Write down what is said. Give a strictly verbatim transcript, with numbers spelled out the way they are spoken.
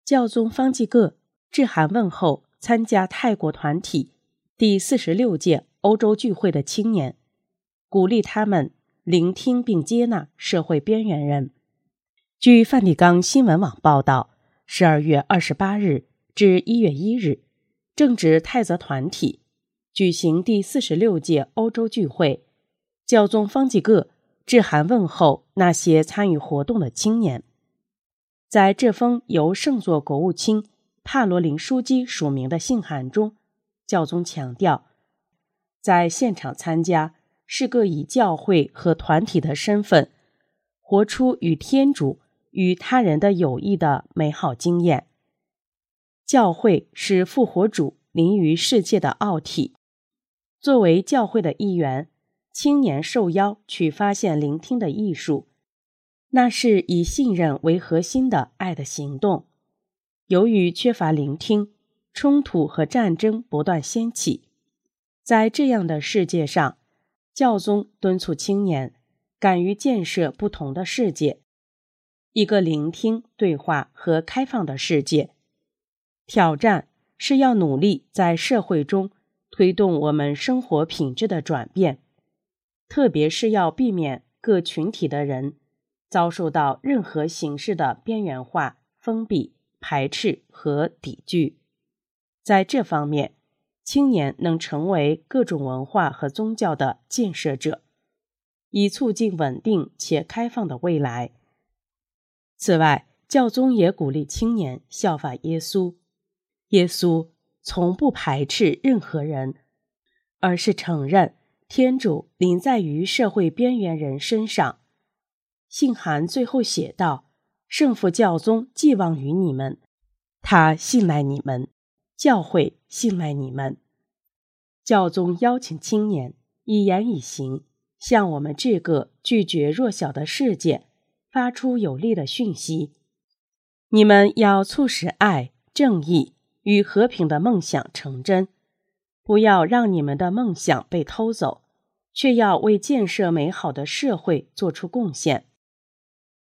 教宗方济各致函问候参加泰国团体第四十六届欧洲聚会的青年，鼓励他们聆听并接纳社会边缘人。据梵蒂冈新闻网报道，十二月二十八日至一月一日，正值泰泽团体举行第四十六届欧洲聚会，教宗方济各致函问候那些参与活动的青年。在这封由圣座国务卿帕罗林枢机署名的信函中，教宗强调，在现场参加是个以教会和团体的身份活出与天主与他人的友谊的美好经验。教会是复活主临于世界的奥体。作为教会的一员，青年受邀去发现聆听的艺术，那是以信任为核心的爱的行动。由于缺乏聆听，冲突和战争不断掀起。在这样的世界上，教宗敦促青年敢于建设不同的世界，一个聆听、对话和开放的世界。挑战是要努力在社会中推动我们生活品质的转变，特别是要避免各群体的人遭受到任何形式的边缘化、封闭、排斥和抵拒。在这方面，青年能成为各种文化和宗教的建设者，以促进稳定且开放的未来。此外，教宗也鼓励青年效法耶稣。耶稣从不排斥任何人，而是承认天主临在于社会边缘人身上。信函最后写道，圣父教宗寄望于你们，他信赖你们，教会信赖你们。教宗邀请青年以言以行，向我们这个拒绝弱小的世界发出有力的讯息。你们要促使爱、正义与和平的梦想成真，不要让你们的梦想被偷走，却要为建设美好的社会做出贡献。